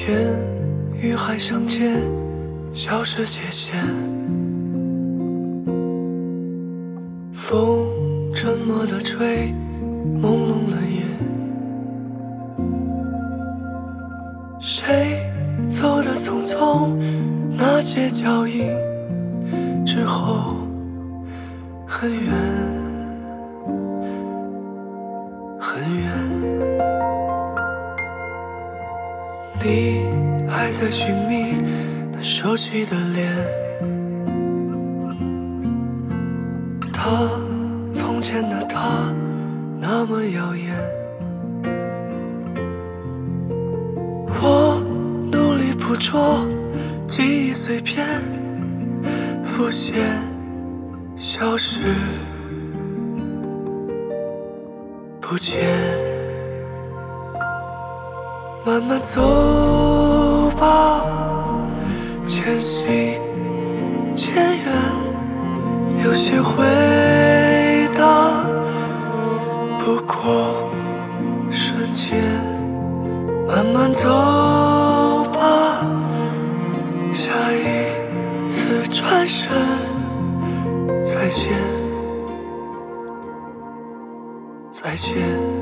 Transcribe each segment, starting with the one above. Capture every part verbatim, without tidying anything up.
天与海相见，消失界限。风沉默地吹，朦胧了夜。谁走得匆匆？那些脚印之后很远很远。你还在寻觅那熟悉的脸，他从前的他那么耀眼。我努力捕捉记忆碎片，浮现消失不见。慢慢走吧，渐行渐远，有些回答不过瞬间。慢慢走吧，下一次转身再见再见。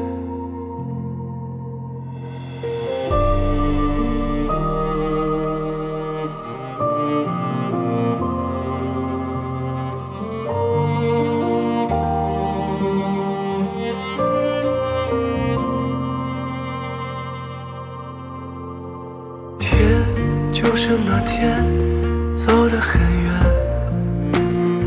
就是那天走得很远，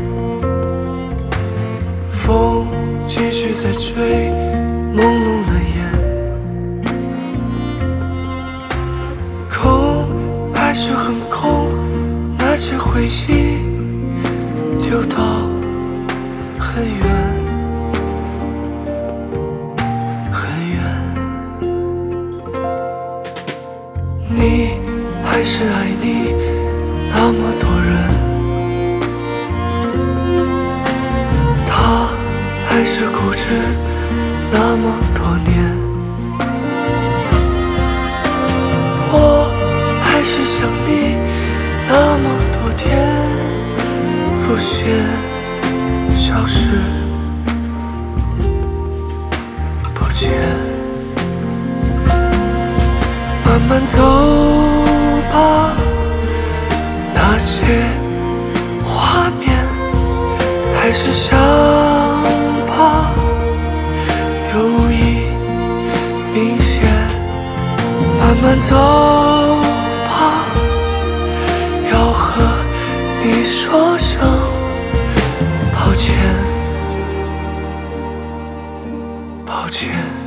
风继续在吹，朦胧了眼。空还是很空，那些回忆丢到很远很远。你还是爱你那么多人，他还是固执那么多年。我还是想你那么多天，浮现消失不见。慢慢走吧，那些画面还是伤疤，有意明显。慢慢走吧，要和你说声抱歉，抱歉。